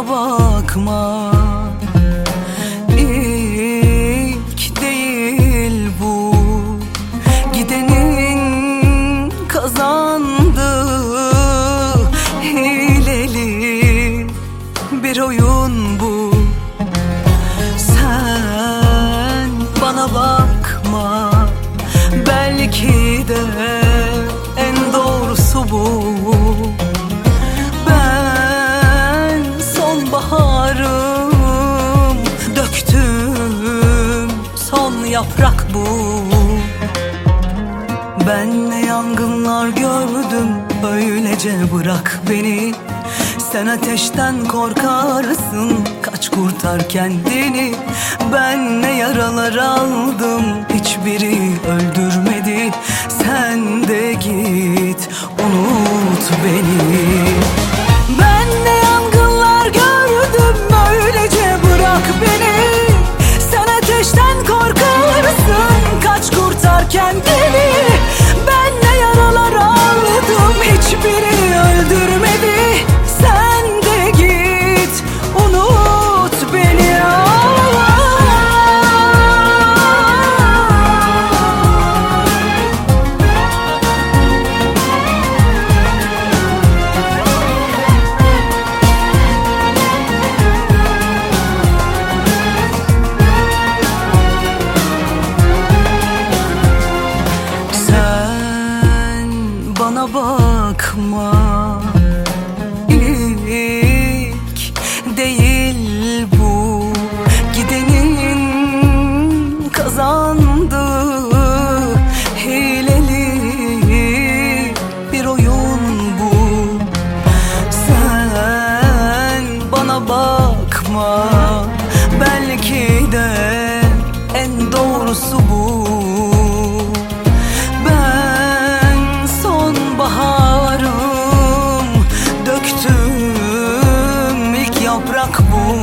bana bakma. İlk değil bu, gidenin kazandığı hileli bir oyun bu. Sen bana bakma, belki de en doğrusu bu. Ben sonbaharım, döktüm son yaprak bu. Ben ne yangınlar gördüm, öylece bırak beni. Sen ateşten korkarsın, kaç kurtar kendini. Ben ne yaralar aldım, hiçbiri öldürmedi. Sen de git, unut beni. Ben ne yangınlar gördüm, öylece bırak beni. Sen ateşten korkarsın, kaç kurtar kendini. Ben ne yaralar aldım, hiçbiri öldürmedi. Sen de git, unut beni. Sen bana bakma, değil bu, gidenin kazandığı hileli bir oyun bu. Sen bana bakma, belki de en doğrusu bu. Ben sonbaharım, döktüm ilk yaprak bu.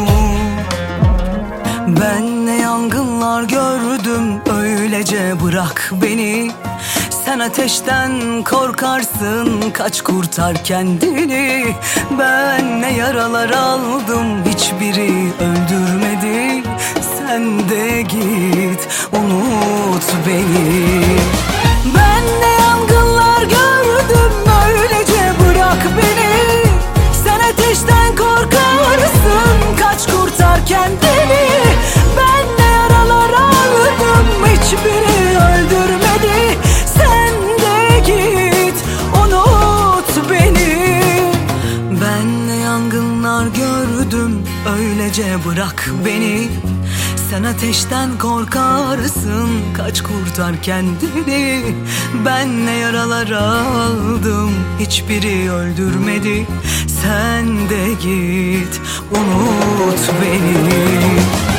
Ben ne yangınlar gördüm, öylece bırak beni. Sen ateşten korkarsın, kaç kurtar kendini. Ben ne yaralar aldım, hiçbiri öldürmedi. Sen de git, unut beni. Ben ne yangınlar gördüm, öylece bırak beni. Sen ateşten korkarsın, kaç kurtar kendini. Ben ne yaralar aldım, hiçbiri öldürmedi. Sen de git, unut beni. Ben ne yangınlar gördüm, öylece bırak beni. Sen ateşten korkarsın, kaç kurtar kendini. Ben ne yaralar aldım, hiçbiri öldürmedi. Sen de git, unut beni.